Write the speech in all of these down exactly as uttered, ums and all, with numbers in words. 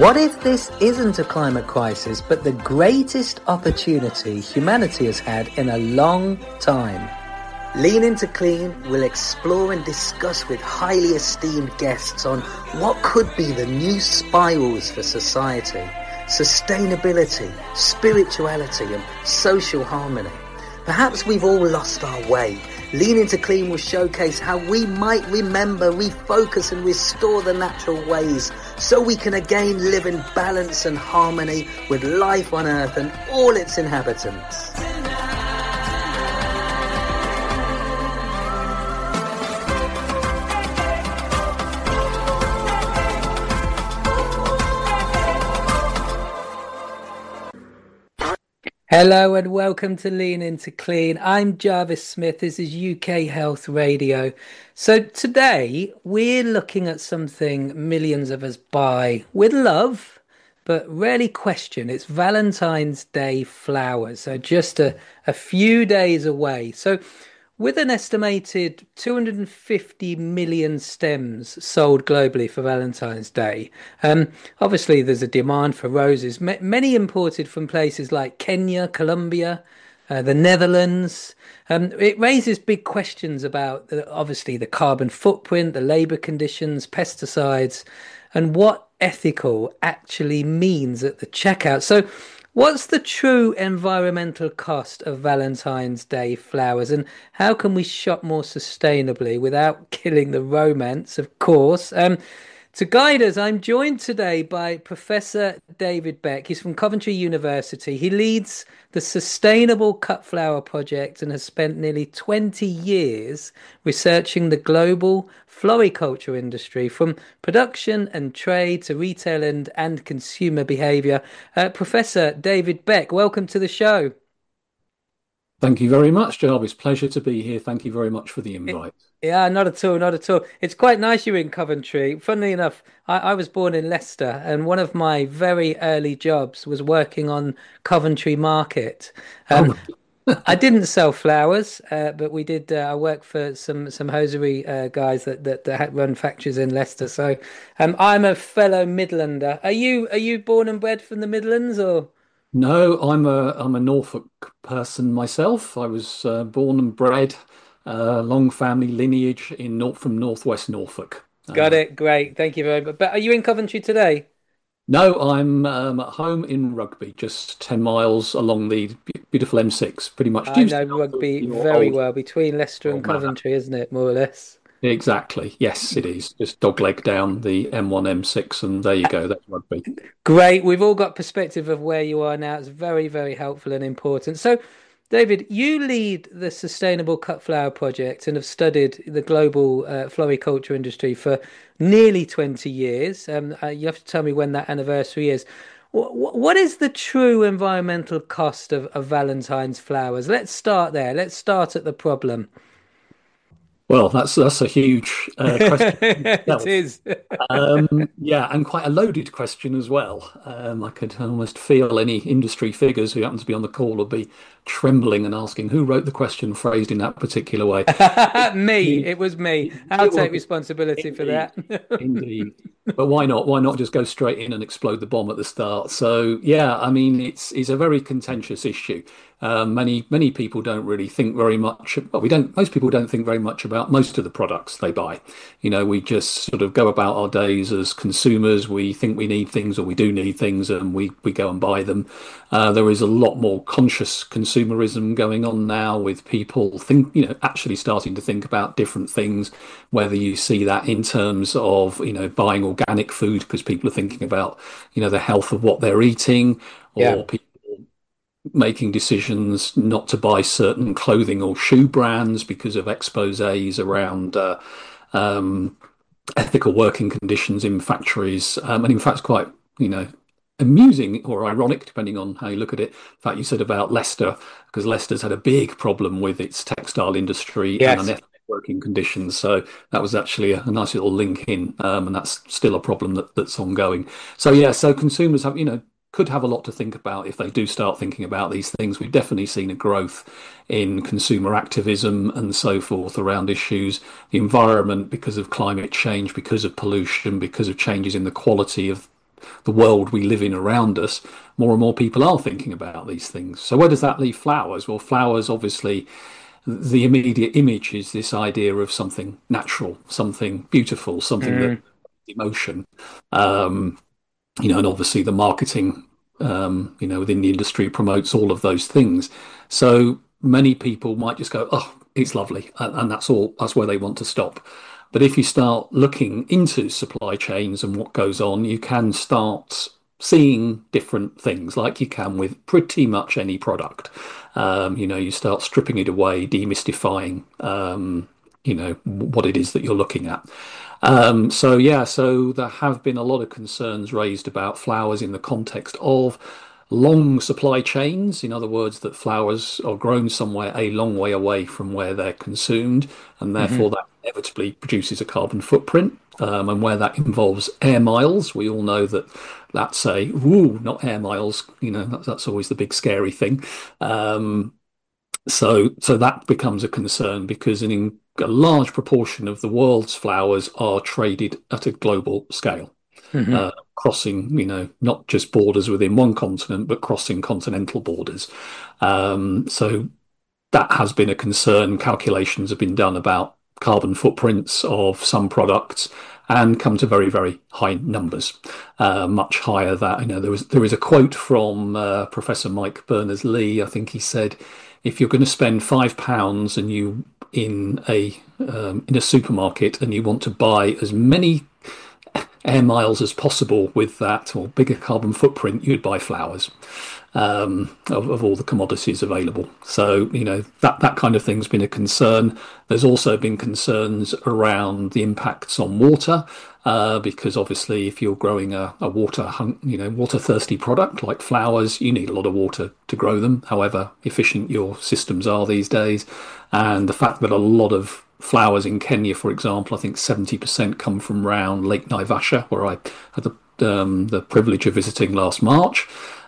What if this isn't a climate crisis, but the greatest opportunity humanity has had in a long time? Lean Into Clean will explore and discuss with highly esteemed guests on what could be the new spirals for society, sustainability, spirituality and social harmony. Perhaps we've all lost our way. Lean Into Clean will showcase how we might remember, refocus and restore the natural ways so we can again live in balance and harmony with life on Earth and all its inhabitants. Hello and welcome to Lean Into Clean. I'm Jarvis Smith. This is U K Health Radio. So today we're looking at something millions of us buy with love, but rarely question. It's Valentine's Day flowers. So just a, a few days away. So with an estimated two hundred fifty million stems sold globally for Valentine's Day, um, obviously there's a demand for roses, M- many imported from places like Kenya, Colombia, uh, the Netherlands. Um, it raises big questions about, uh, obviously, the carbon footprint, the labour conditions, pesticides, and what ethical actually means at the checkout. So what's the true environmental cost of Valentine's Day flowers, and how can we shop more sustainably without killing the romance, of course? Um, to guide us, I'm joined today by Professor David Beck. He's from Coventry University. He leads the Sustainable Cut Flower Project and has spent nearly twenty years researching the global floriculture industry, from production and trade to retail and, and consumer behaviour. Uh, Professor David Beck, welcome to the show. Thank you very much, Jarvis. Pleasure to be here. Thank you very much for the invite. Yeah, not at all, not at all. It's quite nice you're in Coventry. Funnily enough, I, I was born in Leicester, and one of my very early jobs was working on Coventry Market. Um, Oh, I didn't sell flowers, uh, but we did. Uh, I worked for some some hosiery uh, guys that, that that had run factories in Leicester. So, um, I'm a fellow Midlander. Are you are you born and bred from the Midlands, or? no, I'm a I'm a Norfolk person myself. I was uh, born and bred, uh, long family lineage in North from Northwest Norfolk. Got Uh, it. Great. Thank you very much. But are you in Coventry today? no, I'm um, at home in Rugby, just ten miles along the be- beautiful M six, pretty much I due know south of rugby your very old well, between Leicester and old manor. Coventry, isn't it? More or less. Exactly. Yes, it is. Just dogleg down the M one, M six, and there you go. That's Rugby. Great. We've all got perspective of where you are now. It's very, very helpful and important. So, David, you lead the Sustainable Cut Flower Project and have studied the global uh, floriculture industry for nearly twenty years. Um, uh, you have to tell me when that anniversary is. Wh- wh- What is the true environmental cost of, of Valentine's flowers? Let's start there. Let's start at the problem. Well, that's that's a huge uh, question in It itself. is. Um, yeah, and quite a loaded question as well. Um, I could almost feel any industry figures who happen to be on the call will be trembling and asking who wrote the question phrased in that particular way. Me. It, It was me. it, I'll it take was responsibility for indeed, that. indeed. But why not? Why not just go straight in and explode the bomb at the start? So yeah, I mean, it's it's a very contentious issue. Um, many many people don't really think very much. Well, we don't. Most people don't think very much about most of the products they buy. You know, we just sort of go about our days as consumers. We think we need things, or we do need things, and we we go and buy them. Uh, there is a lot more conscious consumerism going on now, with people think, you know, actually starting to think about different things. Whether you see that in terms of, you know, buying organic food because people are thinking about, you know, the health of what they're eating, Yeah. or people making decisions not to buy certain clothing or shoe brands because of exposés around uh, um, ethical working conditions in factories. Um, and in fact, it's quite, you know, amusing or ironic, depending on how you look at it. In fact, you said about Leicester, because Leicester's had a big problem with its textile industry and Yes. unethical working conditions. So that was actually a, a nice little link in, um, and that's still a problem that, that's ongoing. So yeah, so consumers have, you know, could have a lot to think about if they do start thinking about these things. We've definitely seen a growth in consumer activism and so forth around issues, the environment, because of climate change, because of pollution, because of changes in the quality of the world we live in around us, more and more people are thinking about these things. So where does that leave flowers? Well, flowers, obviously, the immediate image is this idea of something natural, something beautiful, something that Mm, emotion. Um, you know, and obviously the marketing, um, you know, within the industry promotes all of those things. So many people might just go, "Oh, it's lovely," and, and that's all. That's where they want to stop. But if you start looking into supply chains and what goes on, you can start seeing different things, like you can with pretty much any product. Um, you know, you start stripping it away, demystifying, um, you know, what it is that you're looking at. Um, so yeah, so there have been a lot of concerns raised about flowers in the context of long supply chains. In other words, that flowers are grown somewhere a long way away from where they're consumed, and therefore hmm that inevitably produces a carbon footprint. Um, and where that involves air miles, we all know that that's a ooh, not air miles. You know, that's, that's always the big scary thing. Um, so, so that becomes a concern because an, a large proportion of the world's flowers are traded at a global scale, hmm uh, crossing, you know, not just borders within one continent, but crossing continental borders. Um, so that has been a concern. Calculations have been done about carbon footprints of some products and come to very, very high numbers, uh, much higher that, you know, there was there is a quote from uh, Professor Mike Berners-Lee. I think he said, if you're going to spend five pounds and you in a um, in a supermarket and you want to buy as many air miles as possible with that or bigger carbon footprint, you'd buy flowers um, of, of all the commodities available. So, you know, that, that kind of thing's been a concern. There's also been concerns around the impacts on water, uh, because obviously if you're growing a, a water, you know, water thirsty product like flowers, you need a lot of water to grow them, however efficient your systems are these days. And the fact that a lot of flowers in Kenya, for example, I think seventy percent come from around Lake Naivasha, where I had the, um, the privilege of visiting last March.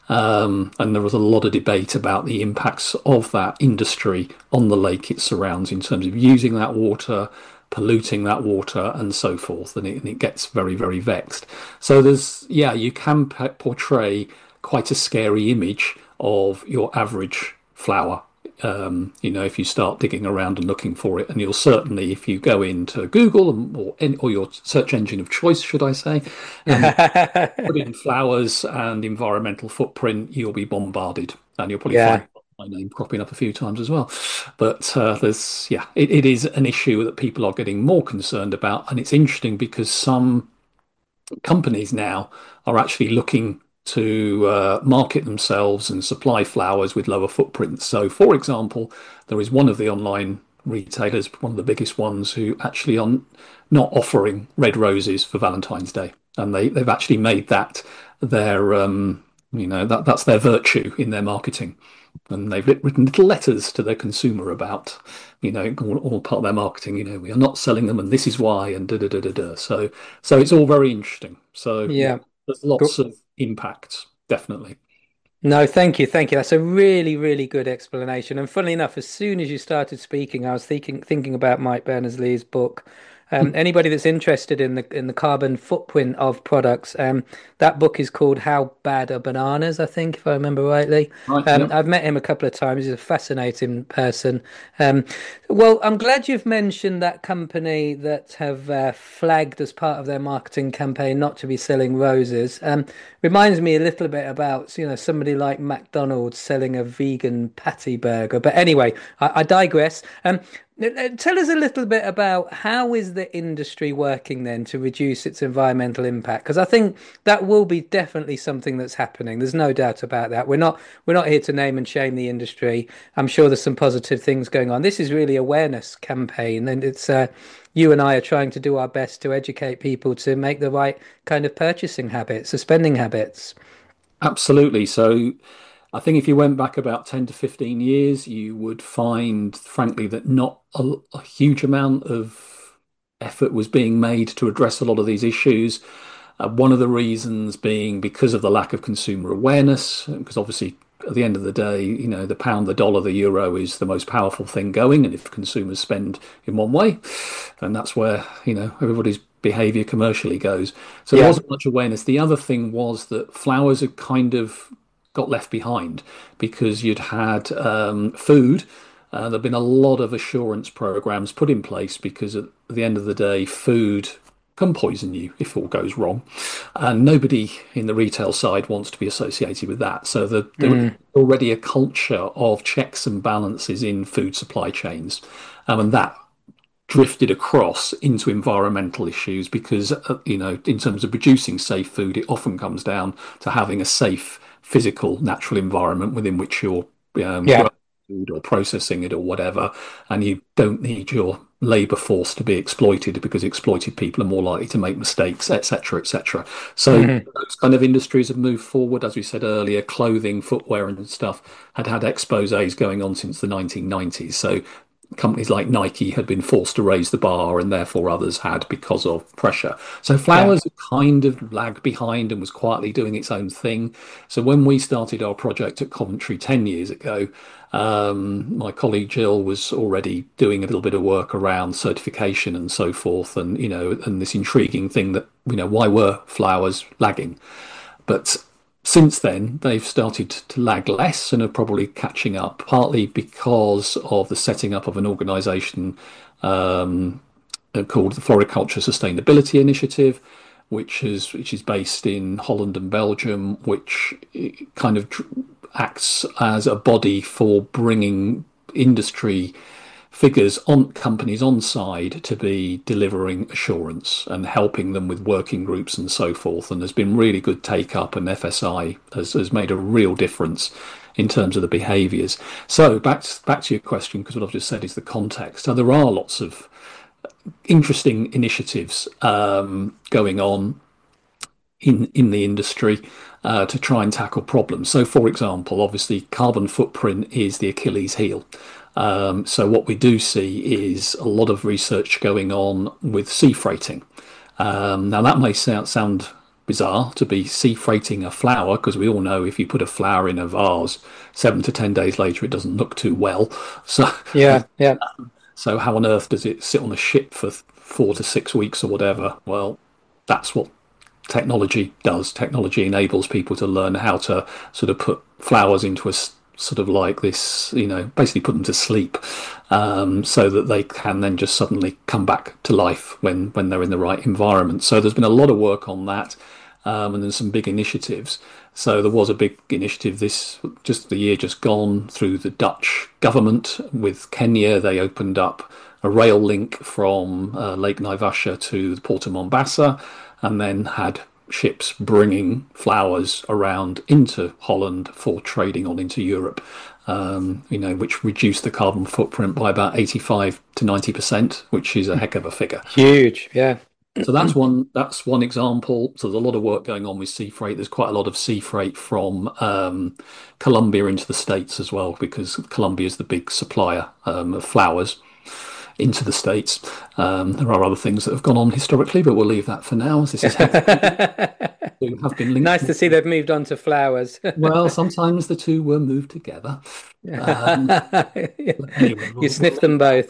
Um, and there was a lot of debate about the impacts of that industry on the lake it surrounds in terms of using that water, polluting that water, and so forth. And it, and it gets very, very vexed. So there's, yeah, you can p- portray quite a scary image of your average flower. Um, you know, if you start digging around and looking for it, and you'll certainly, if you go into Google or or your search engine of choice, should I say, and put in flowers and environmental footprint, you'll be bombarded, and you'll probably find Yeah. my name cropping up a few times as well. But uh, there's, yeah, it, it is an issue that people are getting more concerned about, and it's interesting because some companies now are actually looking to uh, market themselves and supply flowers with lower footprints. So, for example, there is one of the online retailers, one of the biggest ones, who actually are not offering red roses for Valentine's Day, and they they've actually made that their um, you know that that's their virtue in their marketing, and they've written little letters to their consumer about, you know, all, all part of their marketing. You know, we are not selling them, and this is why, and da da da da da. So, so it's all very interesting. So, yeah, Yeah. there's lots of impacts, definitely. No, thank you, thank you. That's a really, really good explanation. And funnily enough, as soon as you started speaking, I was thinking thinking about Mike Berners-Lee's book. Um, anybody that's interested in the in the carbon footprint of products, um, that book is called How Bad Are Bananas, I think, if I remember rightly. Right. Um, Yep. I've met him a couple of times. He's a fascinating person. Um, well, I'm glad you've mentioned that company that have uh, flagged as part of their marketing campaign not to be selling roses. Um, reminds me a little bit about, you know, somebody like McDonald's selling a vegan patty burger. But anyway, I, I digress. Um, tell us a little bit about how is the industry working then to reduce its environmental impact? Because I think that will be definitely something that's happening. There's no doubt about that. We're not we're not here to name and shame the industry. I'm sure there's some positive things going on. This is really awareness campaign, and it's uh, you and I are trying to do our best to educate people to make the right kind of purchasing habits, or spending habits. Absolutely. So, I think if you went back about ten to fifteen years, you would find, frankly, that not a, a huge amount of effort was being made to address a lot of these issues. Uh, one of the reasons being because of the lack of consumer awareness, because obviously at the end of the day, you know, the pound, the dollar, the euro is the most powerful thing going. And if consumers spend in one way, and that's where, you know, everybody's behavior commercially goes. So there Yeah. wasn't much awareness. The other thing was that flowers had kind of got left behind because you'd had um, food. Uh, there'd been a lot of assurance programs put in place because at the end of the day, food can poison you if all goes wrong. And nobody in the retail side wants to be associated with that. So the, there was Mm. already a culture of checks and balances in food supply chains. Um, and that drifted across into environmental issues because, uh, you know, in terms of producing safe food, it often comes down to having a safe, physical, natural environment within which you're um, Yeah. growing food or processing it or whatever. And you don't need your labor force to be exploited because exploited people are more likely to make mistakes, et cetera, et cetera. So Hmm. those kind of industries have moved forward. As we said earlier, clothing, footwear, and stuff had had exposés going on since the nineteen nineties. So companies like Nike had been forced to raise the bar, and therefore others had because of pressure. So Yeah. flowers kind of lagged behind and was quietly doing its own thing. So when we started our project at Coventry ten years ago, um, my colleague Jill was already doing a little bit of work around certification and so forth, and you know, and this intriguing thing that you know, why were flowers lagging? But since then, they've started to lag less and are probably catching up, partly because of the setting up of an organisation um, called the Floriculture Sustainability Initiative, which is which is based in Holland and Belgium, which kind of acts as a body for bringing industry figures on companies on side to be delivering assurance and helping them with working groups and so forth. And there's been really good take up, and F S I has, has made a real difference in terms of the behaviours. So back back to your question, because what I've just said is the context. So there are lots of interesting initiatives um, going on in in the industry uh, to try and tackle problems. So, for example, obviously, carbon footprint is the Achilles heel. Um, so, what we do see is a lot of research going on with sea freighting. Um, now, that may sound, sound bizarre to be sea freighting a flower, because we all know if you put a flower in a vase, seven to ten days later, it doesn't look too well. So, Yeah. Yeah. so how on earth does it sit on a ship for four to six weeks or whatever? Well, that's what technology does. Technology enables people to learn how to sort of put flowers into a sort of like this, you know, basically put them to sleep, um, so that they can then just suddenly come back to life when when they're in the right environment. So there's been a lot of work on that, um, and there's some big initiatives. So there was a big initiative this just the year just gone through the Dutch government with Kenya. They opened up a rail link from uh, Lake Naivasha to the port of Mombasa, and then had ships bringing flowers around into Holland for trading on into Europe, um, you know, which reduced the carbon footprint by about eighty-five to ninety percent, which is a heck of a figure. Huge. Yeah. So that's one that's one example. So there's a lot of work going on with sea freight. There's quite a lot of sea freight from um, Colombia into the States as well, because Colombia is the big supplier um, of flowers into the States. Um, there are other things that have gone on historically, but we'll leave that for now, as this is who have been linked. Nice to see they've moved on to flowers. Well, sometimes the two were moved together. Um, anyway, You we'll, sniffed we'll them both.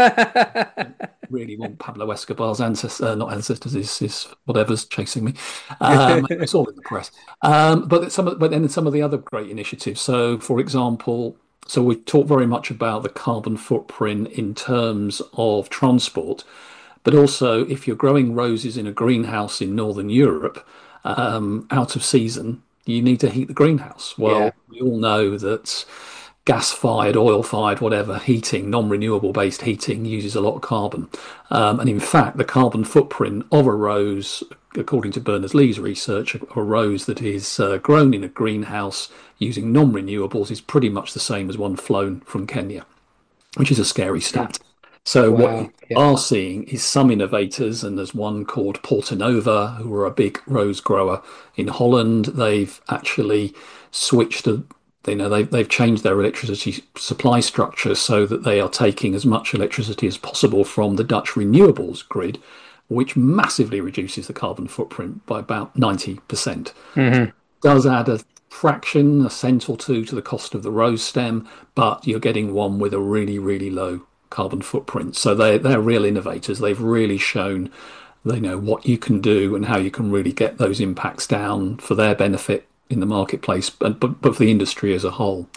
really want Pablo Escobar's ancestors, uh, not ancestors, is, is whatever's chasing me. Um, it's all in the press. Um, but some, of, but then some of the other great initiatives. So, for example, so we talk very much about the carbon footprint in terms of transport, but also if you're growing roses in a greenhouse in Northern Europe, um, out of season, you need to heat the greenhouse. Yeah. Well, we all know that gas-fired, oil-fired, whatever heating, non-renewable based heating uses a lot of carbon. Um, and in fact, the carbon footprint of a rose, according to Berners-Lee's research, a rose that is uh, grown in a greenhouse using non-renewables is pretty much the same as one flown from Kenya, which is a scary stat. So what you Wow. Yeah. are seeing is some innovators, and there's one called Portanova, who are a big rose grower in Holland. They've actually switched to, you know, they've, they've changed their electricity supply structure so that they are taking as much electricity as possible from the Dutch renewables grid, which massively reduces the carbon footprint by about ninety percent. Hmm. Does add a fraction, a cent or two to the cost of the rose stem, but you're getting one with a really, really low carbon footprint. So they they're real innovators. They've really shown they know what you can do and how you can really get those impacts down for their benefit in the marketplace, but but, but for the industry as a whole.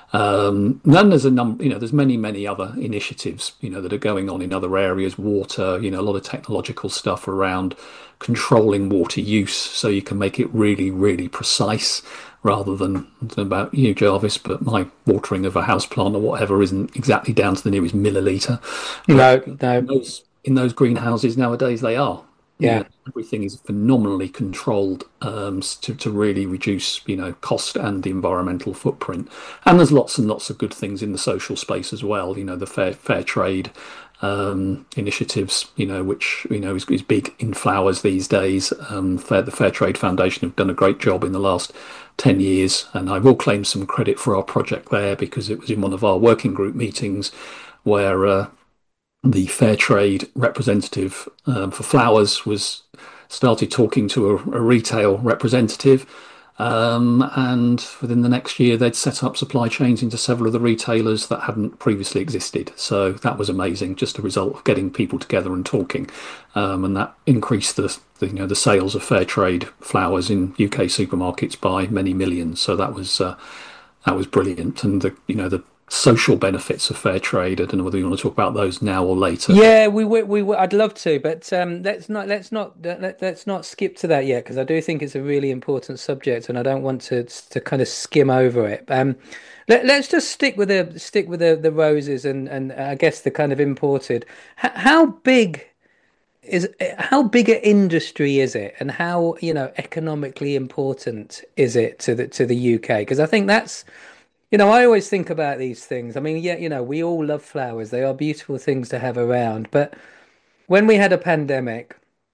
Um, and then there's a number, you know, there's many, many other initiatives, you know, that are going on in other areas, water, you know, a lot of technological stuff around controlling water use so you can make it really, really precise rather than, than about you, Jarvis, but my watering of a house plant or whatever isn't exactly down to the nearest milliliter. But No, in no, those, in those greenhouses nowadays, they are. You know, yeah. everything is phenomenally controlled um, to, to really reduce, you know, cost and the environmental footprint. And there's lots and lots of good things in the social space as well. You know, the fair fair trade um, initiatives, you know, which you know is, is big in flowers these days. Um, fair, the Fair Trade Foundation have done a great job in the last ten years, and I will claim some credit for our project there because it was in one of our working group meetings where. Uh, the fair trade representative um, for flowers was started talking to a, a retail representative, um, and within the next year they'd set up supply chains into several of the retailers that hadn't previously existed. So that was amazing, just a result of getting people together and talking, um, and that increased the, the you know the sales of fair trade flowers in U K supermarkets by many millions. So that was uh, that was brilliant, and the you know the social benefits of fair trade. I don't know whether you want to talk about those now or later. Yeah, we would, we would, I'd love to, but um, let's not, let's not, let, let's not skip to that yet because I do think it's a really important subject, and I don't want to to kind of skim over it. Um, let, let's just stick with the stick with the the roses and and I guess the kind of imported. H how big is how big an industry is it, and how, you know, economically important is it to the to the U K? Because I think that's, you know, I always think about these things. I mean, yeah, you know, we all love flowers. They are beautiful things to have around. But when we had a pandemic,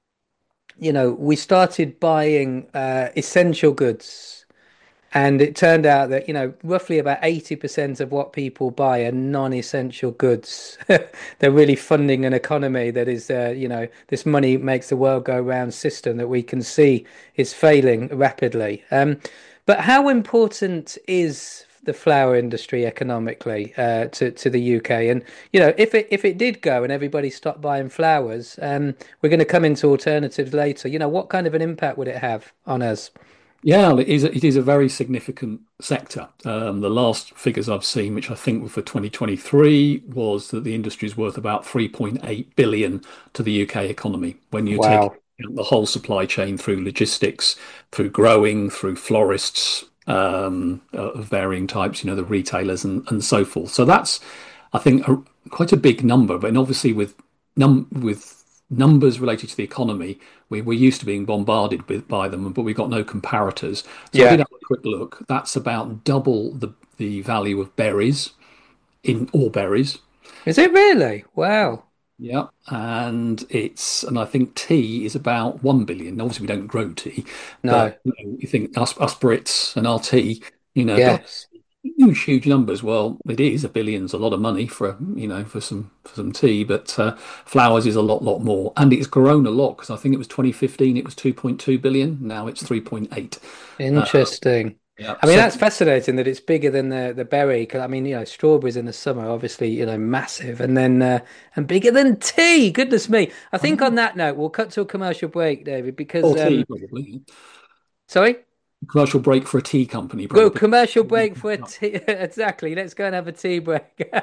you know, we started buying uh, essential goods. And it turned out that, you know, roughly about eighty percent of what people buy are non-essential goods. They're really funding an economy that is, uh, you know, this money makes the world go round system that we can see is failing rapidly. Um, but how important is the flower industry economically uh, to to the U K? And you know, if it if it did go and everybody stopped buying flowers, um, we're going to come into alternatives later. You know, what kind of an impact would it have on us? Yeah, it is. It is a very significant sector. Um, the last figures I've seen, which I think were for twenty twenty-three, was that the industry is worth about three point eight billion to the U K economy when you take Wow. the whole supply chain through logistics, through growing, through florists um, of varying types, you know, the retailers and, and so forth. So that's, I think, a, quite a big number. But obviously, with num with numbers related to the economy, we, we're used to being bombarded with, by them, but we've got no comparators. So I did Yeah. have a quick look. That's about double the the value of berries in all berries. Is it really? Wow. Yeah, and it's and I think tea is about one billion. Obviously, we don't grow tea, No. but you know, you think us us Brits and our tea, you know, got Yes. huge, huge numbers. Well, it is a billion's a lot of money for you know for some for some tea, but uh, flowers is a lot, lot more, and it's grown a lot because I think it was twenty fifteen, it was two point two billion. Now it's three point eight. Uh, Interesting. yeah, I mean, so that's fascinating that it's bigger than the the berry. 'Cause, I mean, you know, strawberries in the summer, obviously, you know, massive, and then uh, and bigger than tea. Goodness me. I think on that note, we'll cut to a commercial break, David, because or tea um, probably. sorry. Commercial break for a tea company Go probably. commercial break for a tea. Exactly. Let's go and have a tea break.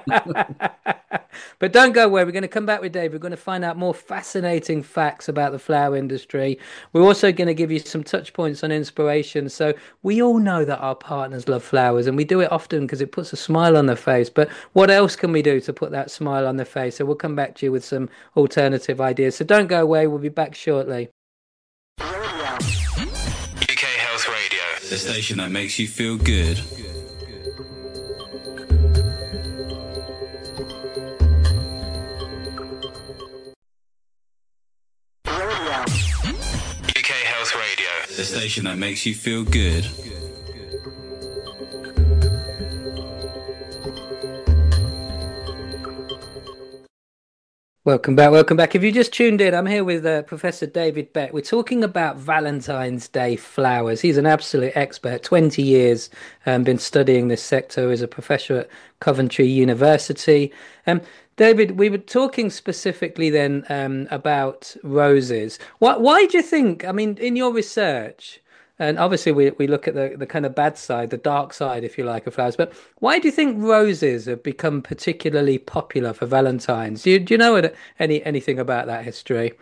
But don't go away. We're going to come back with Dave. We're going to find out more fascinating facts about the flower industry. We're also going to give you some touch points on inspiration. So we all know that our partners love flowers, and we do it often because it puts a smile on their face. But what else can we do to put that smile on their face? So we'll come back to you with some alternative ideas. So don't go away. We'll be back shortly. U K Health Radio, the station that makes you feel good. U K Health Radio, the station that makes you feel good. Welcome back, welcome back. If you just tuned in, I'm here with uh, Professor David Beck. We're talking about Valentine's Day flowers. He's an absolute expert, twenty years, um, been studying this sector as a professor at Coventry University. Um, David, we were talking specifically then um, about roses. Why, why do you think, I mean, in your research, and obviously we, we look at the, the kind of bad side, the dark side, if you like, of flowers, but why do you think roses have become particularly popular for Valentine's? Do you, do you know what- any anything about that history?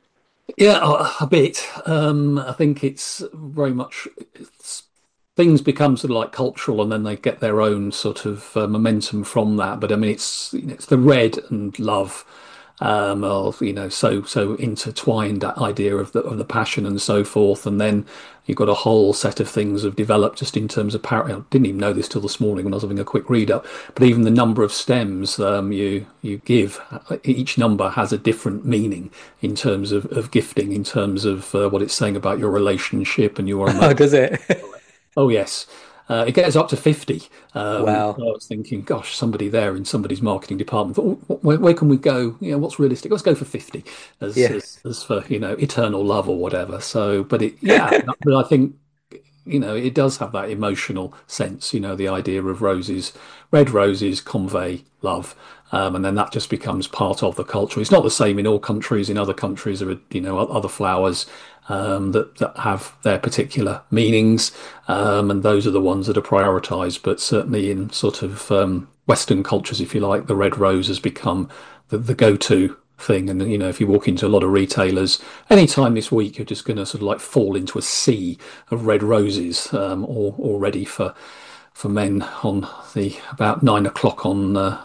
Yeah, a, a bit. Um, I think it's very much it's, things become sort of like cultural, and then they get their own sort of uh, momentum from that. But I mean, it's you know, it's the red and love, um, of you know, so so intertwined, that idea of the of the passion and so forth. And then you've got a whole set of things have developed just in terms of power. I didn't even know this till this morning when I was having a quick read up. But even the number of stems um, you you give, each number has a different meaning in terms of, of gifting, in terms of uh, what it's saying about your relationship and your Oh, emotion. does it? Oh yes, uh, it gets up to fifty. Um, Wow. I was thinking, gosh, somebody there in somebody's marketing department thought, "Oh, where, where can we go? You know, what's realistic? Let's go for fifty as, as Yes. as for you know eternal love or whatever." So, but it, yeah, but I think you know, it does have that emotional sense, you know, the idea of roses, red roses convey love. Um, and then that just becomes part of the culture. It's not the same in all countries. In other countries, there are, you know, other flowers um, that, that have their particular meanings. Um, and those are the ones that are prioritized. But certainly in sort of um, Western cultures, if you like, the red rose has become the, the go-to thing. And, you know, if you walk into a lot of retailers, anytime this week, you're just going to sort of like fall into a sea of red roses, um, all, all ready for for men on the about nine o'clock on uh,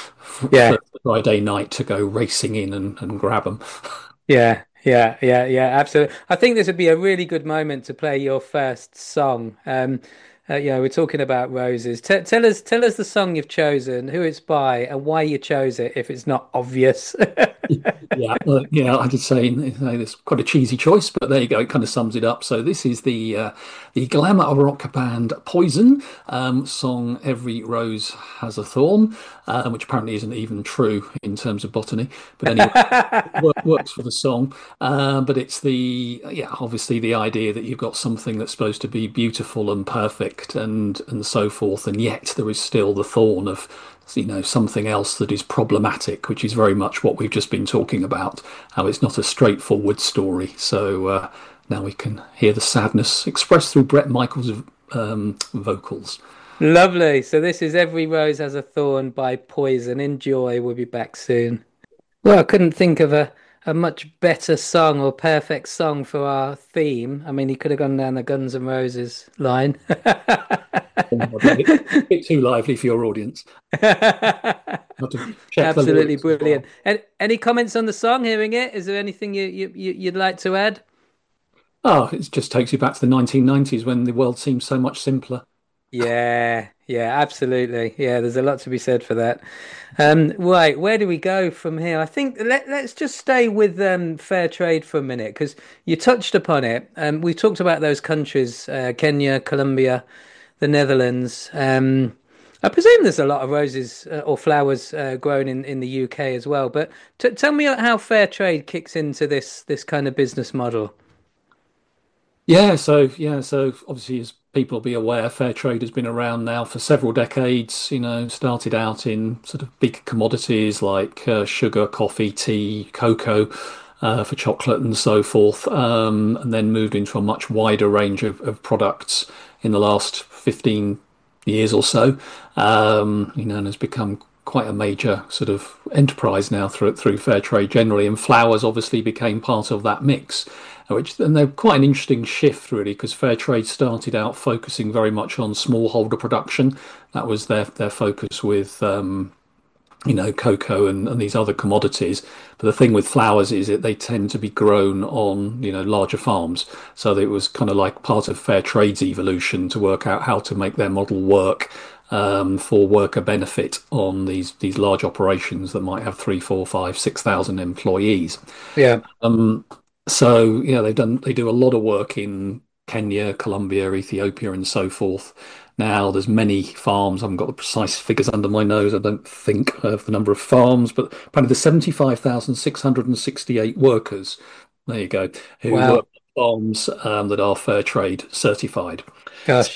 Yeah. for Friday night to go racing in and, and grab them. Yeah, yeah, yeah, yeah, absolutely. I think this would be a really good moment to play your first song. Um, uh, you know, we're talking about roses. T tell us, tell us the song you've chosen, who it's by, and why you chose it, if it's not obvious. Yeah, uh, yeah, I did say you know, it's quite a cheesy choice, but there you go. It kind of sums it up. So this is the uh, the glamour rock band Poison um, song "Every Rose Has a Thorn," uh, which apparently isn't even true in terms of botany. But anyway, work, works for the song. Uh, but it's the yeah, obviously the idea that you've got something that's supposed to be beautiful and perfect and and so forth, and yet there is still the thorn of you know something else that is problematic, which is very much what we've just been talking about. How it's not a straightforward story. So uh, now we can hear the sadness expressed through Bret Michaels' um, vocals. Lovely. So this is Every Rose Has a Thorn by Poison. Enjoy. We'll be back soon. Well, I couldn't think of a, a much better song or perfect song for our theme. I mean, he could have gone down the Guns N' Roses line. A bit, bit too lively for your audience. Have to check the Absolutely lyrics as brilliant. well. And any comments on the song, hearing it? Is there anything you, you, you- you'd like to add? Oh, it just takes you back to the nineteen nineties when the world seemed so much simpler. Yeah, yeah, absolutely. Yeah, there's a lot to be said for that. Um, right, where do we go from here? I think let, let's just stay with um, fair trade for a minute because you touched upon it. Um, we talked about those countries, uh, Kenya, Colombia, the Netherlands. Um, I presume there's a lot of roses uh, or flowers uh, grown in, in the U K as well. But t tell me how fair trade kicks into this this kind of business model. Yeah, so yeah, so obviously as people will be aware, fair trade has been around now for several decades. You know, started out in sort of big commodities like uh, sugar, coffee, tea, cocoa, uh, for chocolate and so forth, um, and then moved into a much wider range of, of products in the last fifteen years or so. Um, you know, and has become quite a major sort of enterprise now through through fair trade generally, and flowers obviously became part of that mix, which and they're quite an interesting shift really because fair trade started out focusing very much on smallholder production. That was their their focus with um, you know cocoa and, and these other commodities. But the thing with flowers is that they tend to be grown on you know larger farms. So it was kind of like part of fair trade's evolution to work out how to make their model work um, for worker benefit on these these large operations that might have three, four, five, six thousand employees. Yeah. Um, so yeah, they've done they do a lot of work in Kenya, Colombia, Ethiopia, and so forth. Now there's many farms. I haven't got the precise figures under my nose. I don't think of the number of farms, but apparently there's seventy-five thousand six hundred sixty-eight workers. There you go, who Wow. work on farms um, that are fair trade certified. Gosh.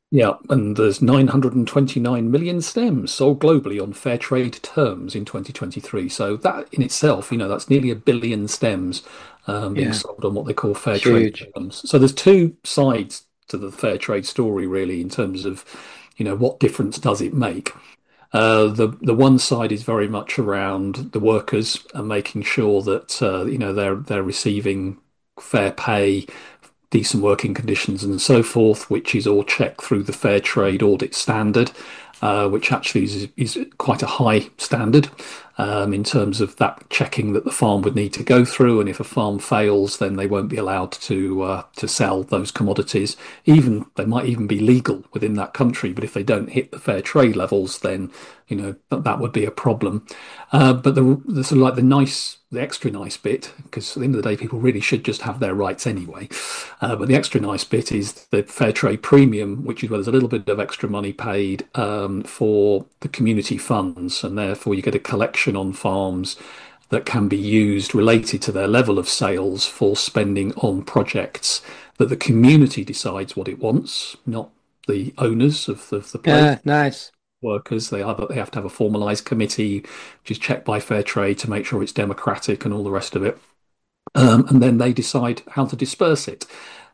Yeah, and there's nine hundred twenty-nine million stems sold globally on fair trade terms in twenty twenty-three. So that in itself, you know, that's nearly a billion stems um, being Yeah, sold on what they call fair it's trade huge. terms. So there's two sides to the fair trade story, really, in terms of, you know, what difference does it make? Uh, the the one side is very much around the workers and making sure that uh, you know they're they're receiving fair pay, decent working conditions and so forth, which is all checked through the Fair Trade Audit Standard, uh, which actually is, is quite a high standard um, in terms of that checking that the farm would need to go through. And if a farm fails, then they won't be allowed to uh, to sell those commodities. Even they might even be legal within that country, but if they don't hit the fair trade levels, then you know that, that would be a problem. Uh, but the, the sort of like the nice, the extra nice bit, because at the end of the day, people really should just have their rights anyway. Uh, but the extra nice bit is the fair trade premium, which is where there's a little bit of extra money paid um, for the community funds, and therefore you get a collection on farms that can be used related to their level of sales for spending on projects that the community decides what it wants, not the owners of the, of the place Yeah, nice. workers. They either they have to have a formalized committee, which is checked by Fair Trade to make sure it's democratic and all the rest of it. Um, and then they decide how to disperse it.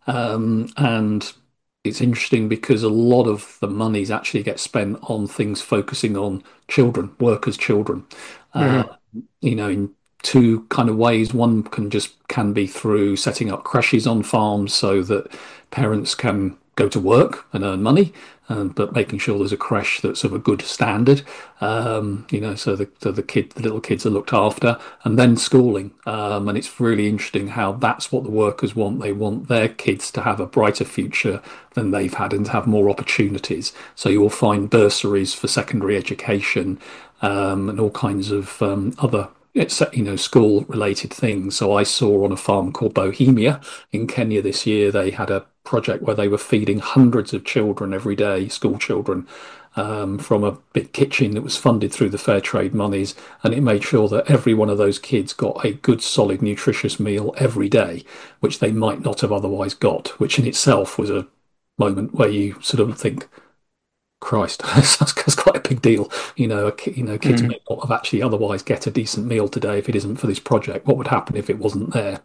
Um, and it's interesting because a lot of the monies actually get spent on things focusing on children, workers' children. Uh, Hmm. you know, in two kind of ways. One can just can be through setting up creches on farms so that parents can go to work and earn money, um, but making sure there's a creche that's of a good standard, um, you know, so the, so the kid, the little kids are looked after, and then schooling. Um, and it's really interesting how that's what the workers want. They want their kids to have a brighter future than they've had and to have more opportunities. So you will find bursaries for secondary education um, and all kinds of um, other it's you know school related things. So I saw on a farm called Bohemia in Kenya this year, they had a project where they were feeding hundreds of children every day, school children, um, from a big kitchen that was funded through the fair trade monies, and it made sure that every one of those kids got a good, solid, nutritious meal every day, which they might not have otherwise got, which in itself was a moment where you sort of think, Christ, that's, that's quite a big deal. You know, you know, kids Hmm. may not have actually otherwise get a decent meal today if it isn't for this project. What would happen if it wasn't there?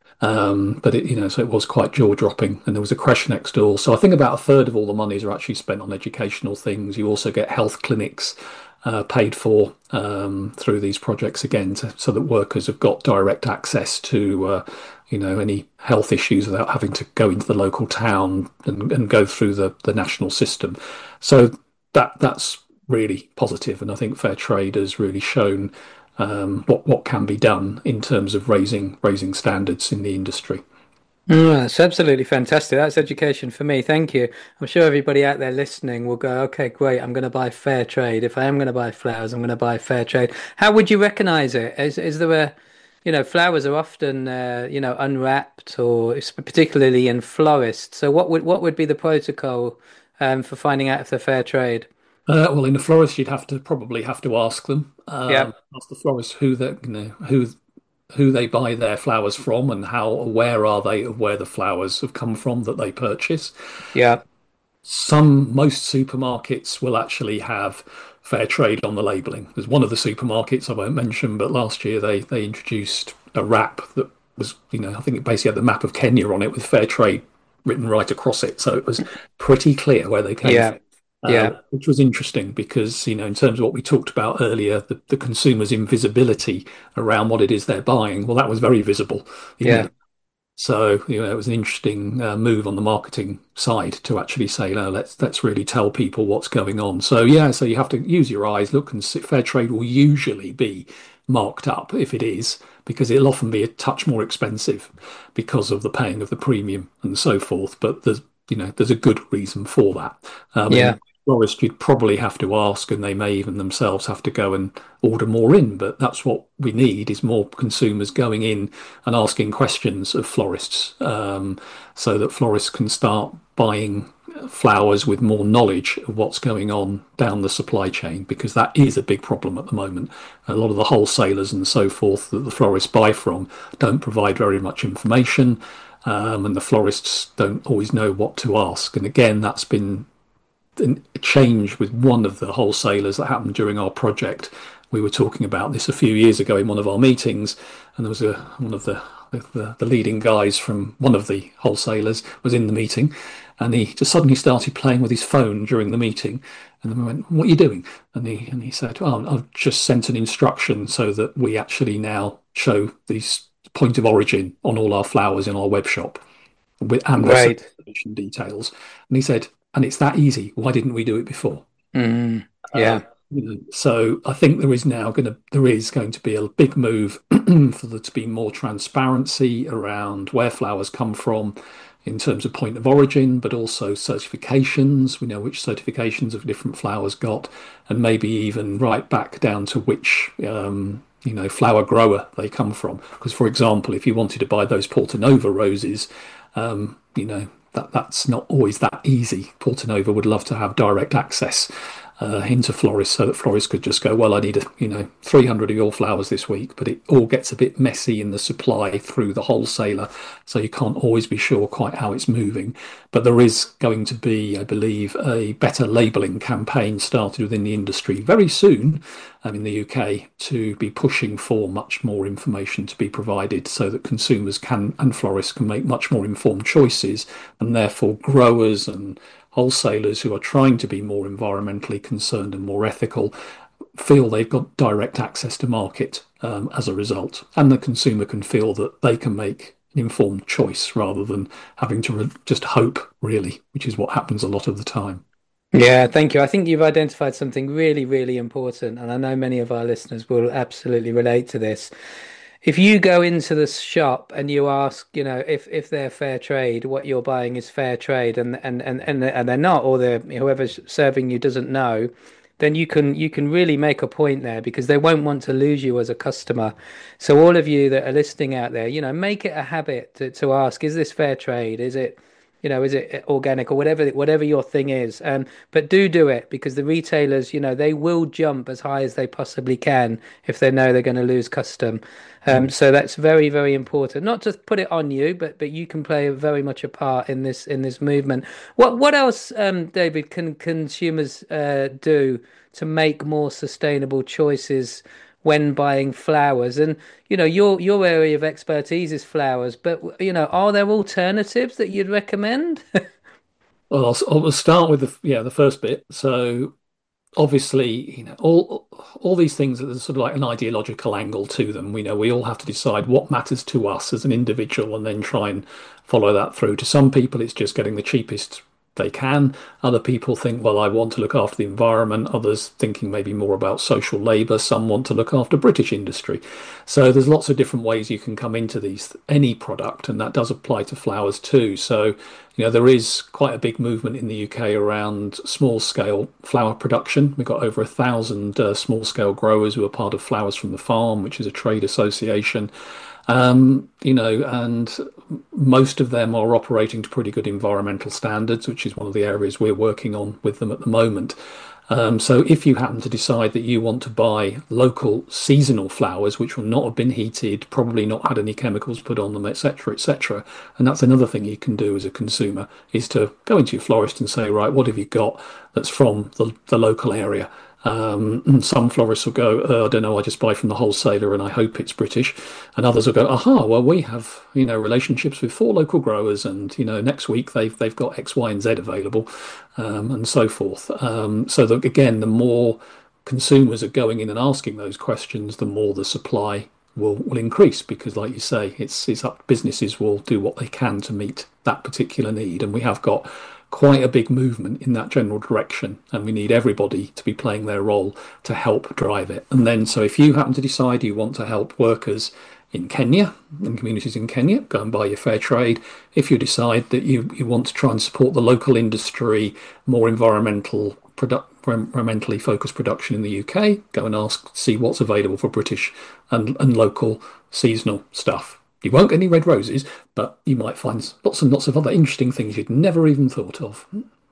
Um, but it, you know, so it was quite jaw-dropping, and there was a creche next door. So I think about a third of all the monies are actually spent on educational things. You also get health clinics uh, paid for um, through these projects again, to, so that workers have got direct access to, uh, you know, any health issues without having to go into the local town and, and go through the, the national system. So that that's really positive, and I think fair trade has really shown um, what what can be done in terms of raising raising standards in the industry. Oh, that's absolutely fantastic. That's education for me. Thank you. I'm sure everybody out there listening will go, okay, great. I'm going to buy fair trade. If I am going to buy flowers, I'm going to buy fair trade. How would you recognize it? Is is there a, you know, flowers are often, uh, you know, unwrapped or it's particularly in florists. So what would what would be the protocol um, for finding out if they're fair trade? Uh, well, in a florist, you'd have to probably have to ask them, Yeah, um, ask the florist who they you know who who they buy their flowers from and how aware are they of where the flowers have come from that they purchase. yeah, Some most supermarkets will actually have fair trade on the labeling. There's one of the supermarkets I won't mention, but last year they they introduced a wrap that was, you know, I think it basically had the map of Kenya on it with fair trade written right across it, so it was pretty clear where they came yeah, from. Uh, yeah, which was interesting because, you know, in terms of what we talked about earlier, the, the consumer's invisibility around what it is they're buying, well, that was very visible yeah, immediately. So, you know, it was an interesting uh, move on the marketing side to actually say, no, let's let's really tell people what's going on. So, yeah, so you have to use your eyes, look, and see, fair trade will usually be marked up if it is, because it'll often be a touch more expensive because of the paying of the premium and so forth. But there's, you know, there's a good reason for that. Um, yeah, and florist, you'd probably have to ask, and they may even themselves have to go and order more in. But that's what we need is more consumers going in and asking questions of florists, um, so that florists can start buying flowers with more knowledge of what's going on down the supply chain, because that is a big problem at the moment. A lot of the wholesalers and so forth that the florists buy from don't provide very much information, um, and the florists don't always know what to ask. And again, that's been a change with one of the wholesalers that happened during our project. We were talking about this a few years ago in one of our meetings, and there was a one of the the, the leading guys from one of the wholesalers was in the meeting, and he just suddenly started playing with his phone during the meeting. And then we went, "What are you doing?" And he and he said, "Oh, I've just sent an instruction so that we actually now show these point of origin on all our flowers in our web shop with and the Right. certification details." And he said, "And it's that easy. Why didn't we do it before?" Mm, Uh, yeah. you know, so I think there is now going to there is going to be a big move for there to be more transparency around where flowers come from in terms of point of origin, but also certifications. We know which certifications of different flowers got, and maybe even right back down to which um, you know flower grower they come from. Because, for example, if you wanted to buy those Portanova roses, um, you know that that's not always that easy. Portanova would love to have direct access uh, into florists so that florists could just go, well, I need a, you know three hundred of your flowers this week, but it all gets a bit messy in the supply through the wholesaler, so you can't always be sure quite how it's moving. But there is going to be, I believe, a better labelling campaign started within the industry very soon, um, in the U K, to be pushing for much more information to be provided so that consumers can and florists can make much more informed choices, and therefore growers and wholesalers who are trying to be more environmentally concerned and more ethical feel they've got direct access to market um, as a result. And the consumer can feel that they can make an informed choice rather than having to re- just hope, really, which is what happens a lot of the time. Yeah, thank you. I think you've identified something really, really important, and I know many of our listeners will absolutely relate to this. If you go into the shop and you ask, you know, if if they're fair trade, what you're buying is fair trade, and and and and, and they're not, or they're whoever's serving you doesn't know, then you can you can really make a point there because they won't want to lose you as a customer. So all of you that are listening out there, you know, make it a habit to, to ask, is this fair trade? Is it, you know, is it organic or whatever whatever your thing is? Um, but do do it because the retailers, you know, they will jump as high as they possibly can if they know they're going to lose custom. Um, Mm. so that's very, very important. Not to put it on you, but but you can play very much a part in this in this movement. What what else, um, David, can consumers uh, do to make more sustainable choices when buying flowers? And you know, your your area of expertise is flowers, but you know, are there alternatives that you'd recommend? Well, I'll, I'll start with the yeah the first bit. So obviously, you know, all all these things there's sort of like an ideological angle to them. We know we all have to decide what matters to us as an individual, and then try and follow that through. To some people, it's just getting the cheapest they can. Other people think, well, I want to look after the environment. Others thinking maybe more about social labour. Some want to look after British industry. So there's lots of different ways you can come into these any product, and that does apply to flowers too. So you know, there is quite a big movement in the U K around small scale flower production. We've got over a thousand uh, small scale growers who are part of Flowers from the Farm, which is a trade association. Um, you know, and most of them are operating to pretty good environmental standards, which is one of the areas we're working on with them at the moment. Um, so if you happen to decide that you want to buy local seasonal flowers, which will not have been heated, probably not had any chemicals put on them, et cetera, et cetera, and that's another thing you can do as a consumer is to go into your florist and say, right, what have you got that's from the, the local area? Um, and some florists will go, oh, I don't know, I just buy from the wholesaler and I hope it's British. And others will go, aha, well, we have, you know, relationships with four local growers and, you know, next week they've they've got X, Y, and Z available, um, and so forth. Um, so that, again, the more consumers are going in and asking those questions, the more the supply will, will increase because, like you say, it's, it's up, businesses will do what they can to meet that particular need. And we have got quite a big movement in that general direction, and we need everybody to be playing their role to help drive it. And then, so if you happen to decide you want to help workers in Kenya and communities in Kenya, go and buy your fair trade. If you decide that you, you want to try and support the local industry, more environmental product, environmentally focused production in the U K, go and ask, see what's available for British and, and local seasonal stuff. You won't get any red roses, but you might find lots and lots of other interesting things you'd never even thought of.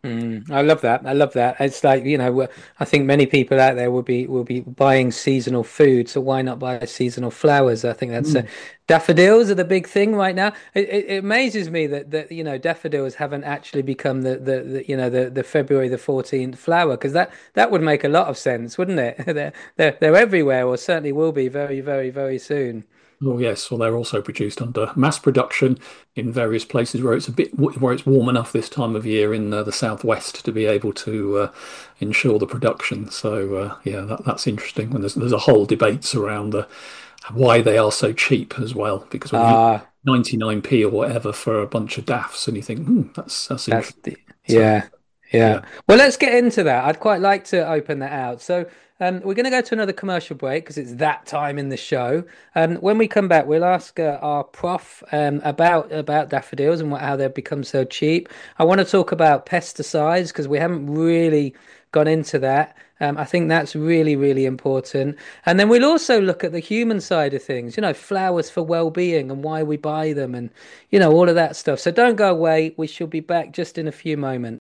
Mm, I love that. I love that. It's like, you know, we're- I think many people out there will be will be buying seasonal food, so why not buy seasonal flowers? I think that's a, Mm. daffodils are the big thing right now. It, it, it amazes me that that you know daffodils haven't actually become the the, the you know the the February the fourteenth flower because that that would make a lot of sense, wouldn't it? They're they're they're everywhere, or certainly will be very very very soon. Oh yes, well they're also produced under mass production in various places where it's a bit where it's warm enough this time of year in uh, the southwest to be able to uh, ensure the production. So uh, yeah, that, that's interesting. And there's there's a whole debate around uh, why they are so cheap as well. Because when you look Ah, at ninety-nine p or whatever for a bunch of daffs, and you think, hmm, that's that's that's interesting. the So yeah, yeah. yeah. Well, let's get into that. I'd quite like to open that out. So, um, we're going to go to another commercial break because it's that time in the show. Um, when we come back, we'll ask uh, our prof um, about about daffodils and what, how they've become so cheap. I want to talk about pesticides because we haven't really gone into that. Um, I think that's really, really important. And then we'll also look at the human side of things, you know, flowers for well-being and why we buy them and, you know, all of that stuff. So don't go away. We shall be back just in a few moments.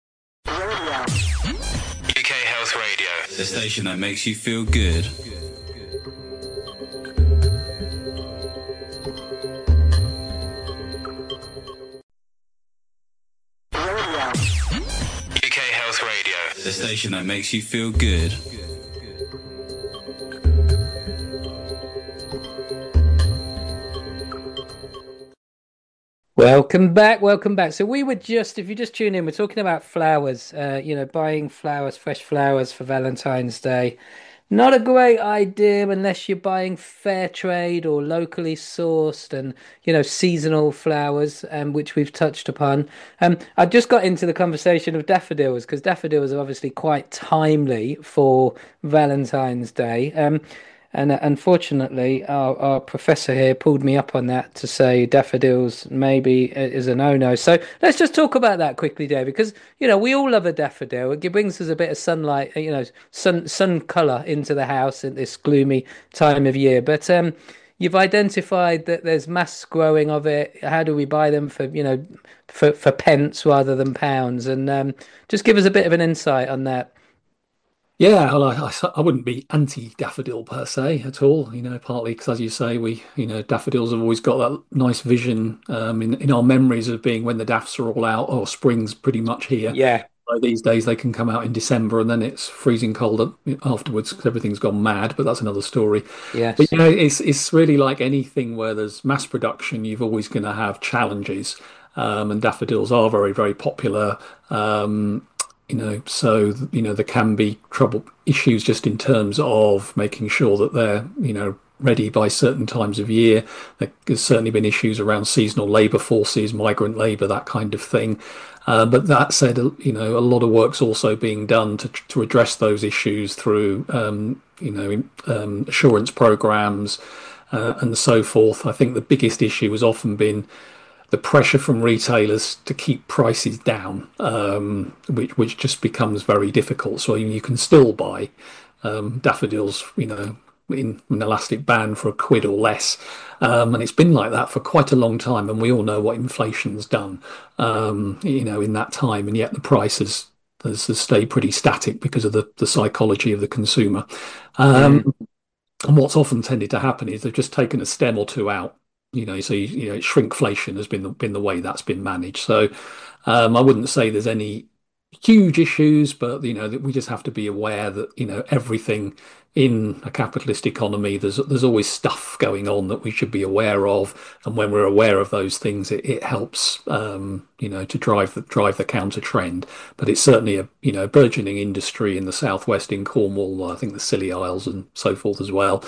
U K Health Radio, the station that makes you feel good. U K Health Radio, the station that makes you feel good. Welcome back, welcome back. So we were just, if you just tune in, we're talking about flowers, uh, you know, buying flowers, fresh flowers for Valentine's Day. Not a great idea unless you're buying fair trade or locally sourced and, you know, seasonal flowers, um, which we've touched upon. Um, I just got into the conversation of daffodils because daffodils are obviously quite timely for Valentine's Day. Um, and uh, unfortunately, our, our professor here pulled me up on that to say daffodils maybe i- is a no-no. So let's just talk about that quickly, David, because you know we all love a daffodil. It brings us a bit of sunlight, uh, you know, sun sun color into the house at this gloomy time of year. But um, you've identified that there's mass growing of it. How do we buy them for, you know, for for pence rather than pounds? And um, just give us a bit of an insight on that. Yeah, well, I, I, I wouldn't be anti-daffodil per se at all, you know, partly because, as you say, we, you know, daffodils have always got that nice vision um, in, in our memories of being when the daffs are all out or spring's pretty much here. Yeah. Like these days, they can come out in December and then it's freezing cold up afterwards because everything's gone mad, but that's another story. But, Yes. you know, it's, it's really like anything where there's mass production, you've always going to have challenges. Um, and daffodils are very, very popular. Um, you know, so you know there can be trouble issues just in terms of making sure that they're you know ready by certain times of year. There's certainly been issues around seasonal labour forces, migrant labour, that kind of thing. Uh, but that said, you know, a lot of work's also being done to to address those issues through um, you know um, assurance programs uh, and so forth. I think the biggest issue has often been the pressure from retailers to keep prices down, um, which which just becomes very difficult. So you can still buy um, daffodils, you know, in an elastic band for a quid or less, um, and it's been like that for quite a long time. And we all know what inflation's done, um, you know, in that time, and yet the prices has, has stayed pretty static because of the the psychology of the consumer. Mm. Um, and what's often tended to happen is they've just taken a stem or two out. You know, so you, you know, shrinkflation has been the, been the way that's been managed. So um, I wouldn't say there's any huge issues, but you know that we just have to be aware that you know everything in a capitalist economy, there's there's always stuff going on that we should be aware of, and when we're aware of those things, it, it helps um, you know to drive the drive the counter trend. But it's certainly a you know burgeoning industry in the southwest in Cornwall, I think the Scilly Isles and so forth as well.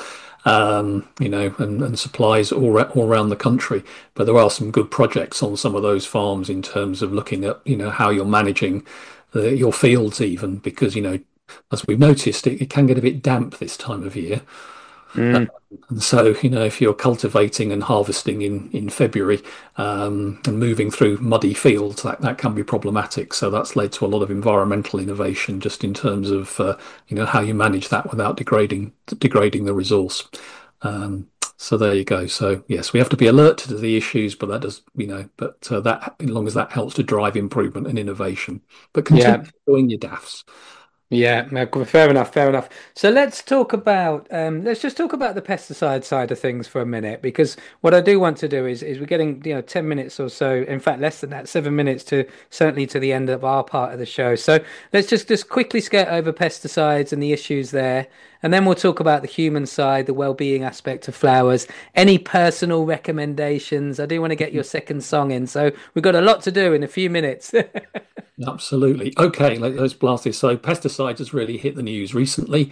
Um, you know, and, and supplies all, all around the country. But there are some good projects on some of those farms in terms of looking at, you know, how you're managing the, your fields even because, you know, as we've noticed, it, it can get a bit damp this time of year. Uh, Mm. and so, you know, if you're cultivating and harvesting in in February um, and moving through muddy fields, that that can be problematic. So that's led to a lot of environmental innovation, just in terms of uh, you know how you manage that without degrading degrading the resource. Um, So there you go. So yes, we have to be alert to the issues, but that does, you know, but uh, that as long as that helps to drive improvement and innovation. But continue Yeah. doing your daffs. Yeah, no, fair enough, fair enough. So let's talk about um, let's just talk about the pesticide side of things for a minute, because what I do want to do is is we're getting, you know, ten minutes or so, in fact less than that, seven minutes to certainly to the end of our part of the show. So let's just just quickly skate over pesticides and the issues there, and then we'll talk about the human side, the well-being aspect of flowers. Any personal recommendations? I do want to get your second song in, so we've got a lot to do in a few minutes. Absolutely. Okay, let, us blast this. So pesticides has really hit the news recently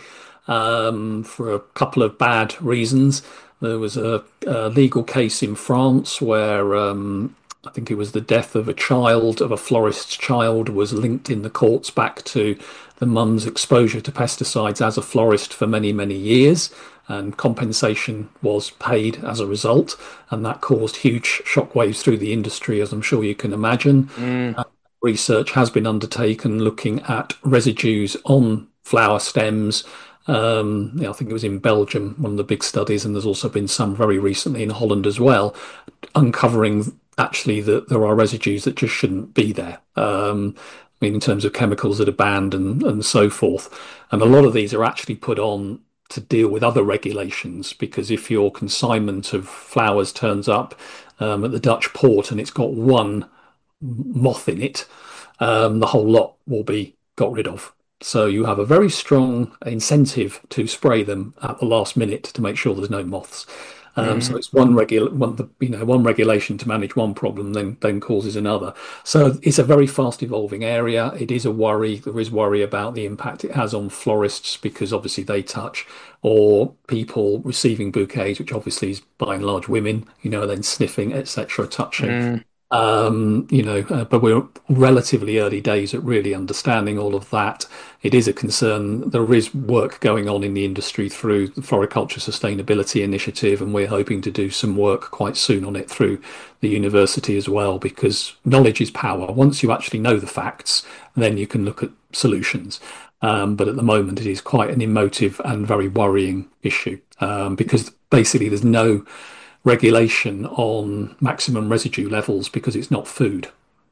um, for a couple of bad reasons. There was a, a legal case in France where um, I think it was the death of a child, of a florist's child, was linked in the courts back to the mum's exposure to pesticides as a florist for many, many years. And compensation was paid as a result. And that caused huge shockwaves through the industry, as I'm sure you can imagine. Mm, Research has been undertaken looking at residues on flower stems. Um, yeah, I think it was in Belgium, one of the big studies, and there's also been some very recently in Holland as well, uncovering actually that there are residues that just shouldn't be there. Um, I mean, in terms of chemicals that are banned and, and so forth. And a lot of these are actually put on to deal with other regulations, because if your consignment of flowers turns up um, at the Dutch port and it's got one moth in it, um, the whole lot will be got rid of. So you have a very strong incentive to spray them at the last minute to make sure there's no moths. Um, so mm, it's one regula one, you know, one regulation to manage one problem, then then causes another. So it's a very fast evolving area. It is a worry. There is worry about the impact it has on florists, because obviously they touch, or people receiving bouquets, which obviously is by and large women, you know, then sniffing, et cetera, touching. mm, Um, you know, uh, but we're relatively early days at really understanding all of that. It is a concern. There is work going on in the industry through the Floriculture Sustainability Initiative, and we're hoping to do some work quite soon on it through the university as well, because knowledge is power. Once you actually know the facts, then you can look at solutions. Um, but at the moment, it is quite an emotive and very worrying issue, um, because basically there's no regulation on maximum residue levels because it's not food.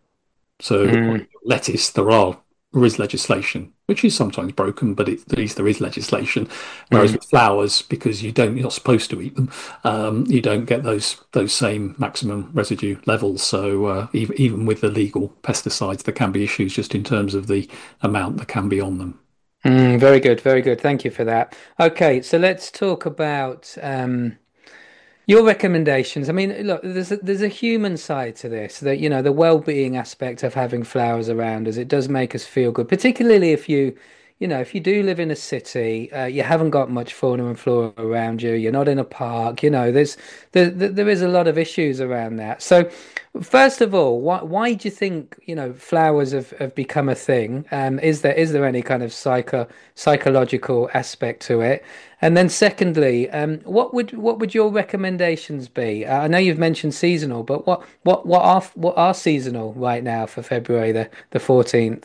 So on mm, lettuce, there are there is legislation, which is sometimes broken, but it, at least there is legislation. Whereas mm. with flowers, because you don't, you're not supposed to eat them, um, you don't get those those same maximum residue levels. So uh, even even with the legal pesticides, there can be issues just in terms of the amount that can be on them. Mm, very good, very good. Thank you for that. Okay, so let's talk about um, your recommendations. I mean, look, there's a, there's a human side to this, that, you know, the well-being aspect of having flowers around us. It does make us feel good, particularly if you, you know, if you do live in a city, uh, you haven't got much fauna and flora around you. You're not in a park. You know, there's there there there is a lot of issues around that. So, first of all, why why do you think, you know, flowers have, have become a thing? Um, is there is there any kind of psycho psychological aspect to it? And then secondly, um, what would what would your recommendations be? Uh, I know you've mentioned seasonal, but what what what are what are seasonal right now for February the the fourteenth?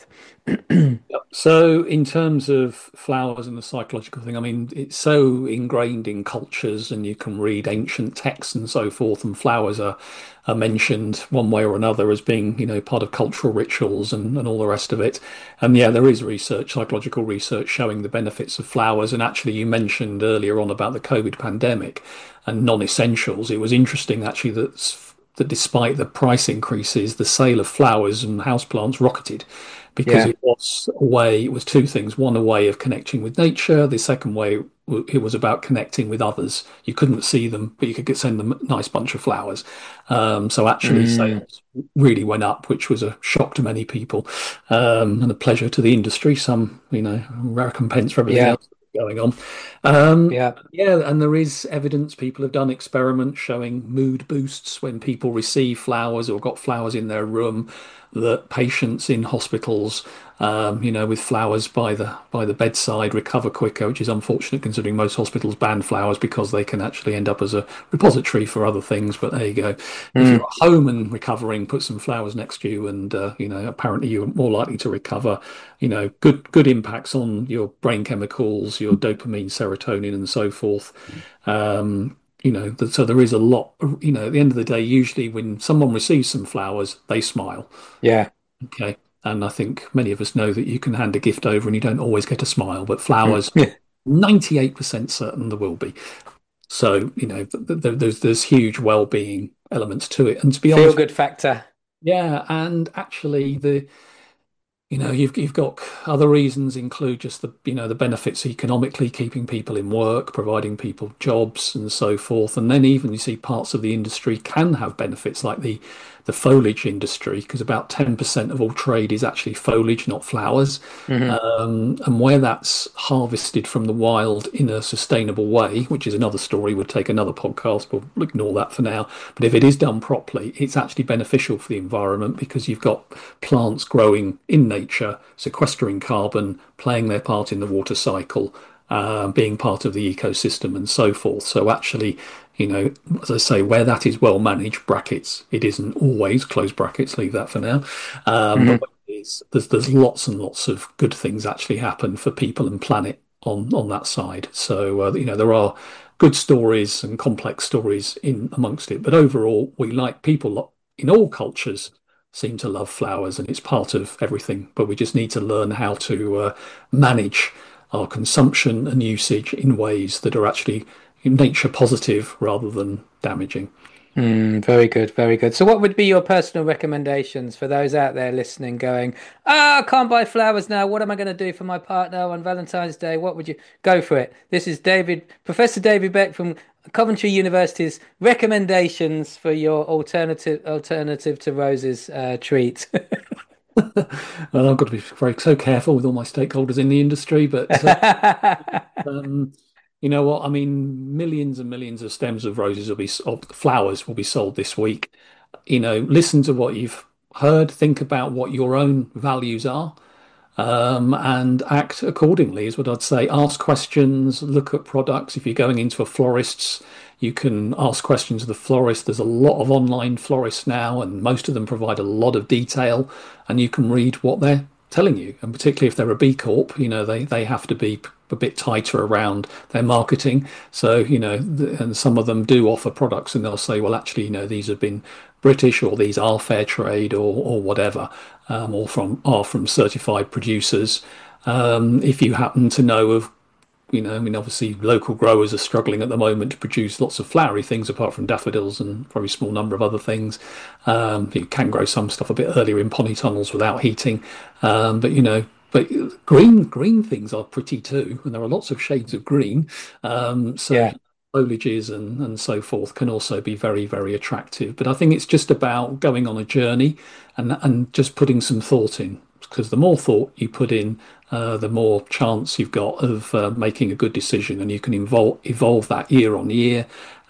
So, in terms of flowers and the psychological thing, I mean, it's so ingrained in cultures, and you can read ancient texts and so forth, and flowers are, are mentioned one way or another as being, you know, part of cultural rituals and, and all the rest of it. And yeah, there is research, psychological research showing the benefits of flowers. And actually, you mentioned earlier on about the COVID pandemic and non-essentials. It was interesting actually that that despite the price increases, the sale of flowers and houseplants rocketed, because Yeah. it was a way, it was two things. One, a way of connecting with nature. The second way, it was about connecting with others. You couldn't see them, but you could get, send them a nice bunch of flowers. Um, so actually Mm, sales really went up, which was a shock to many people, um, and a pleasure to the industry. Some, you know, recompense for everything yeah. else going on. Um, Yeah. yeah, and there is evidence. People have done experiments showing mood boosts when people receive flowers or got flowers in their room, that patients in hospitals, um, you know, with flowers by the by the bedside recover quicker, which is unfortunate considering most hospitals ban flowers because they can actually end up as a repository for other things. But there you go. If you're Mm, at home and recovering, put some flowers next to you, and uh, you know, apparently you're more likely to recover. You know, good good impacts on your brain chemicals, your dopamine, serotonin, and so forth. Um, You know, th- so there is a lot, you know, at the end of the day, usually when someone receives some flowers, they smile. Yeah. Okay. And I think many of us know that you can hand a gift over and you don't always get a smile, but Mm. flowers, ninety-eight percent certain there will be. So, you know, th th there's there's huge well-being elements to it. And to be Feel honest, good factor. yeah, and actually the you know, you've you've got other reasons include just the you know the benefits economically, keeping people in work, providing people jobs, and so forth. And then even you see parts of the industry can have benefits like the the foliage industry, because about ten percent of all trade is actually foliage, not flowers. Hmm. Um, and where that's harvested from the wild in a sustainable way, which is another story, would take another podcast, but we'll ignore that for now. But if it is done properly, it's actually beneficial for the environment because you've got plants growing in nature, sequestering carbon, playing their part in the water cycle, uh, being part of the ecosystem, and so forth. So actually, you know, as I say, where that is well managed, brackets, it isn't always, close brackets, leave that for now. Um, Hmm. but when it is, there's there's lots and lots of good things actually happen for people and planet on on that side. So uh, you know, there are good stories and complex stories in amongst it. But overall, we like people in all cultures seem to love flowers, and it's part of everything. But we just need to learn how to uh, manage our consumption and usage in ways that are actually nature positive rather than damaging. Mm, very good, very good. So, what would be your personal recommendations for those out there listening, going, "Ah, I can't buy flowers now. What am I going to do for my partner on Valentine's Day?" What would you go for it? This is David, Professor David Beck from Coventry University's recommendations for your alternative alternative to roses uh, treat. Well, I've got to be very so careful with all my stakeholders in the industry, but uh, um, you know what? I mean, millions and millions of stems of roses will be of flowers will be sold this week. You know, listen to what you've heard, think about what your own values are, um, and act accordingly is what I'd say. Ask questions, look at products. If you're going into a florist's, you can ask questions of the florist. There's a lot of online florists now, and most of them provide a lot of detail, and you can read what they're telling you. And particularly if they're a B Corp, you know, they, they have to be a bit tighter around their marketing. So, you know, and some of them do offer products and they'll say, well, actually, you know, these have been British or these are fair trade or, or whatever, um, or from are from certified producers. Um, if you happen to know of you know, I mean, obviously, local growers are struggling at the moment to produce lots of flowery things, apart from daffodils and a very small number of other things. Um, you can grow some stuff a bit earlier in polytunnels without heating, um, but you know, but green green things are pretty too, and there are lots of shades of green. Um, so Yeah. foliages and and so forth can also be very very attractive. But I think it's just about going on a journey and and just putting some thought in, because the more thought you put in, uh, the more chance you've got of uh, making a good decision, and you can evolve evolve that year on year,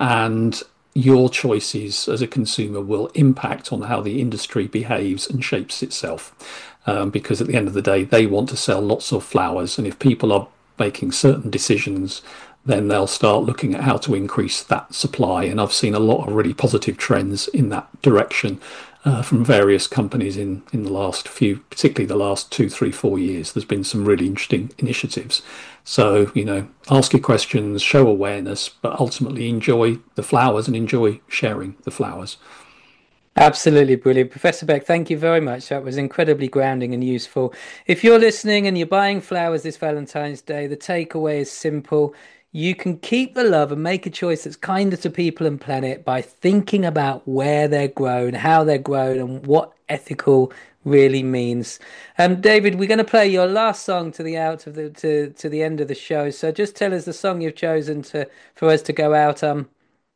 and your choices as a consumer will impact on how the industry behaves and shapes itself. Um, because at the end of the day, they want to sell lots of flowers, and if people are making certain decisions, then they'll start looking at how to increase that supply. And I've seen a lot of really positive trends in that direction uh, from various companies in in the last few, particularly the last two, three, four years. There's been some really interesting initiatives. So, you know, ask your questions, show awareness, but ultimately enjoy the flowers and enjoy sharing the flowers. Absolutely brilliant. Professor Beck, thank you very much. That was incredibly grounding and useful. If you're listening and you're buying flowers this Valentine's Day, the takeaway is simple. You can keep the love and make a choice that's kinder to people and planet by thinking about where they're grown, how they're grown, and what ethical really means. Um, David, we're going to play your last song to the out of the to to the end of the show. So just tell us the song you've chosen to for us to go out. Um,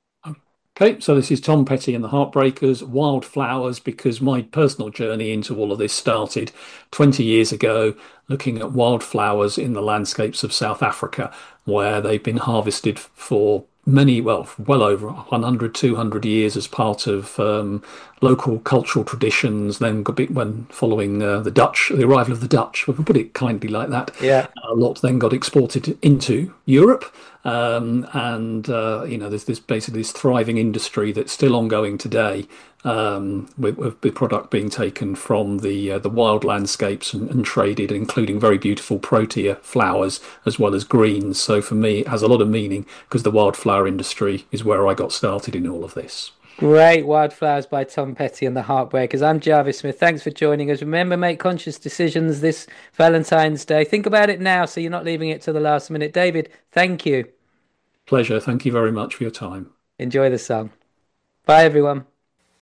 Okay, so this is Tom Petty and the Heartbreakers, Wildflowers, because my personal journey into all of this started twenty years ago, looking at wildflowers in the landscapes of South Africa, where they've been harvested for many, well, well over one hundred, two hundred years as part of um, local cultural traditions. Then got bit when following uh, the Dutch, the arrival of the Dutch, if we put it kindly like that, yeah. a lot then got exported into Europe. Um, and uh, you know, there's this basically this thriving industry that's still ongoing today, um, with, with the product being taken from the uh, the wild landscapes and, and traded, including very beautiful protea flowers as well as greens. So for me, it has a lot of meaning because the wildflower industry is where I got started in all of this. Great Wildflowers by Tom Petty and the Heartbreakers. I'm Jarvis Smith. Thanks for joining us. Remember, make conscious decisions this Valentine's Day. Think about it now so you're not leaving it to the last minute. David, thank you. Pleasure. Thank you very much for your time. Enjoy the song. Bye, everyone.